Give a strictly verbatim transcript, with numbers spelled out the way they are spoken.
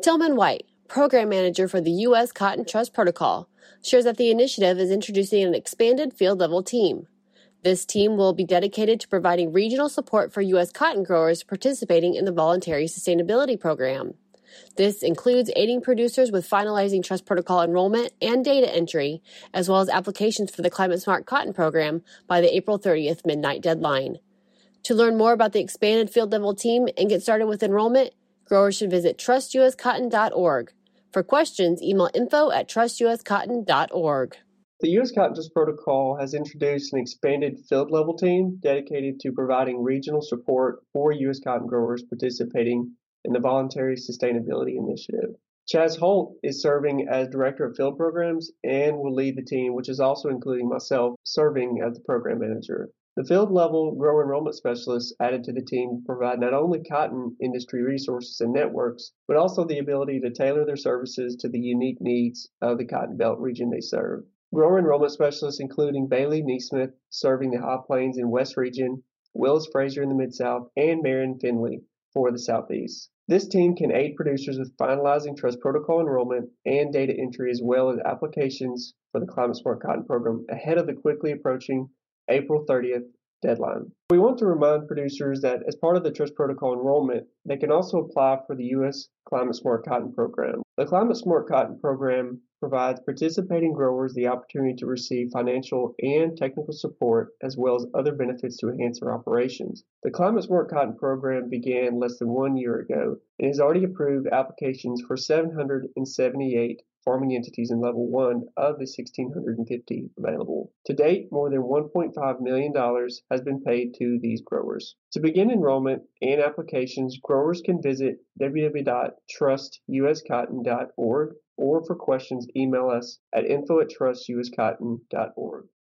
Tillman White, Program Manager for the U S Cotton Trust Protocol, shares that the initiative is introducing an expanded field-level team. This team will be dedicated to providing regional support for U S cotton growers participating in the Voluntary Sustainability Program. This includes aiding producers with finalizing trust protocol enrollment and data entry, as well as applications for the Climate Smart Cotton Program by the April thirtieth midnight deadline. To learn more about the expanded field-level team and get started with enrollment, growers should visit trust u s cotton dot org. For questions, email info at trust u s cotton dot org. The U S Cotton Trust Protocol has introduced an expanded field-level team dedicated to providing regional support for U S cotton growers participating in the Voluntary Sustainability Initiative. Chaz Holt is serving as Director of Field Programs and will lead the team, which is also including myself serving as the Program Manager. The field-level grower enrollment specialists added to the team provide not only cotton industry resources and networks, but also the ability to tailor their services to the unique needs of the Cotton Belt region they serve. Grower enrollment specialists including Bailey Neesmith serving the High Plains and West region, Willis Frazier in the Mid-South, and Marion Finley for the Southeast. This team can aid producers with finalizing trust protocol enrollment and data entry, as well as applications for the Climate Smart Cotton Program ahead of the quickly approaching April thirtieth deadline. We want to remind producers that as part of the trust protocol enrollment, they can also apply for the U S Climate Smart Cotton Program. The Climate Smart Cotton Program provides participating growers the opportunity to receive financial and technical support, as well as other benefits to enhance their operations. The Climate Smart Cotton Program began less than one year ago and has already approved applications for seven hundred seventy-eight farming entities in level one of the one thousand six hundred fifty available. To date, more than one point five million dollars has been paid to these growers. To begin enrollment and applications, growers can visit w w w dot trust u s cotton dot org or for questions, email us at info at trust u s cotton dot org.